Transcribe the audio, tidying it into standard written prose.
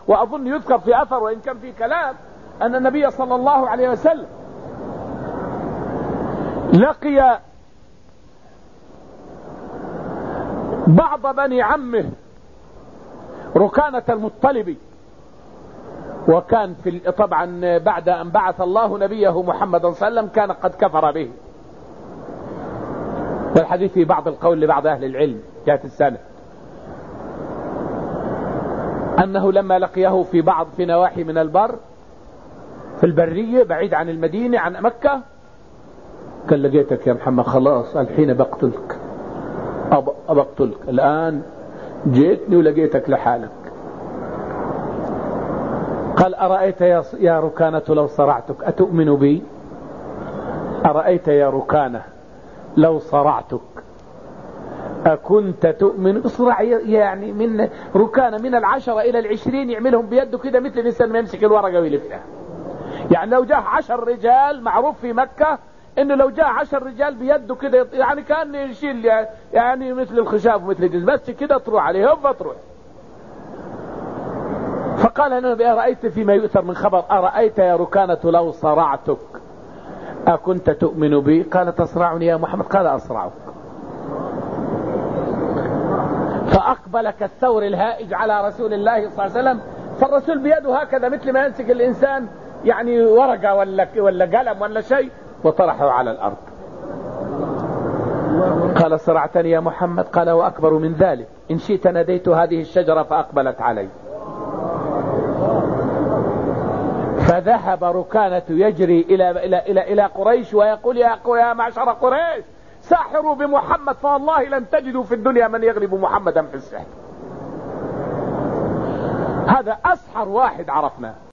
وأظن يذكر في أثر وإن كان في كلام أن النبي صلى الله عليه وسلم لقي بعض بني عمه ركانة المطلب، وكان طبعا بعد أن بعث الله نبيه محمد صلى الله عليه وسلم كان قد كفر به، والحديث في بعض القول لبعض أهل العلم جاءت السنة أنه لما لقيه في نواحي من البر في البرية بعيد عن المدينة عن مكة، قال لقيتك يا محمد خلاص الحين بقتلك، أبقتلك الآن جيتني ولقيتك لحالك. قال أرأيت يا ركانة لو صرعتك أتؤمن بي؟ أرأيت يا ركانة لو صرعتك أكنت تؤمن؟ اصرع يعني من ركانة من 10 إلى 20 يعملهم بيده كده مثل الإنسان ما يمسك الورقة ويلفها. يعني لو جاء 10 رجال، معروف في مكة انه لو جاء 10 رجال بيده كده يعني كان يشيل يعني مثل الخشاف ومثل الجزم بس كده تروح عليه هو تروح. فقال النبي أرأيت فيما يؤثر من خبر أرأيت يا ركانة لو صرعتك أكنت تؤمن بي؟ قال تصرعني يا محمد؟ قال أصرعك. فأقبل كالثور الهائج على رسول الله صلى الله عليه وسلم، فالرسول بيده هكذا مثل ما يمسك الإنسان يعني ورقة ولا قلم ولا شيء، وطرحه على الأرض. قال صرعتني يا محمد؟ قال وأكبر من ذلك، إن شئت ناديت هذه الشجرة فأقبلت علي. فذهب ركانة يجري إلى قريش ويقول يا معشر قريش ساحروا بمحمد فوالله لن تجدوا في الدنيا من يغلب محمدا في السحر. هذا أسحر واحد عرفناه.